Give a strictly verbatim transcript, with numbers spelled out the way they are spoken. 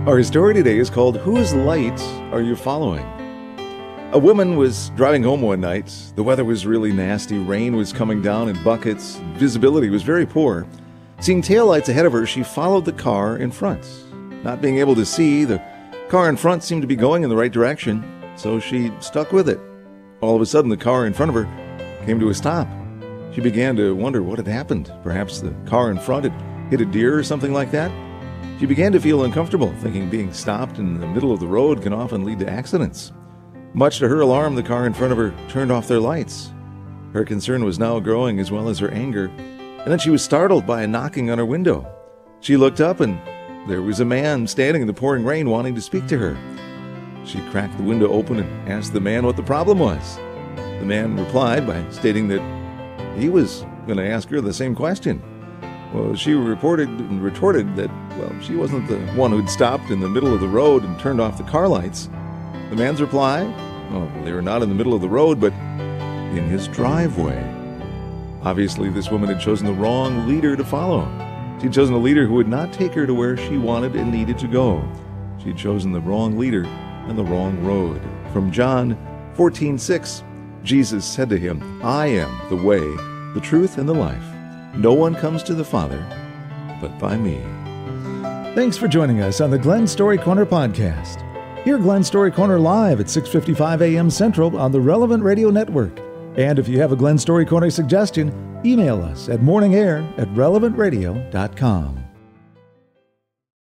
Our story today is called Whose Light Are You Following? A woman was driving home one night. The weather was really nasty. Rain was coming down in buckets. Visibility was very poor. Seeing taillights ahead of her, she followed the car in front. Not being able to see, the car in front seemed to be going in the right direction, so she stuck with it. All of a sudden, the car in front of her came to a stop. She began to wonder what had happened. Perhaps the car in front had hit a deer or something like that. She began to feel uncomfortable, thinking being stopped in the middle of the road can often lead to accidents. Much to her alarm, the car in front of her turned off their lights. Her concern was now growing as well as her anger, and then she was startled by a knocking on her window. She looked up and there was a man standing in the pouring rain wanting to speak to her. She cracked the window open and asked the man what the problem was. The man replied by stating that he was going to ask her the same question. Well, she reported and retorted that, well, she wasn't the one who'd stopped in the middle of the road and turned off the car lights. The man's reply, oh, they were not in the middle of the road, but in his driveway. Obviously, this woman had chosen the wrong leader to follow. She'd chosen a leader who would not take her to where she wanted and needed to go. She'd chosen the wrong leader and the wrong road. From John fourteen six, Jesus said to him, I am the way, the truth, and the life. No one comes to the Father but by me. Thanks for joining us on the Glenn Story Corner podcast. Hear Glenn Story Corner live at six fifty-five a.m. Central on the Relevant Radio Network. And if you have a Glenn Story Corner suggestion, email us at morningair at relevant radio dot com.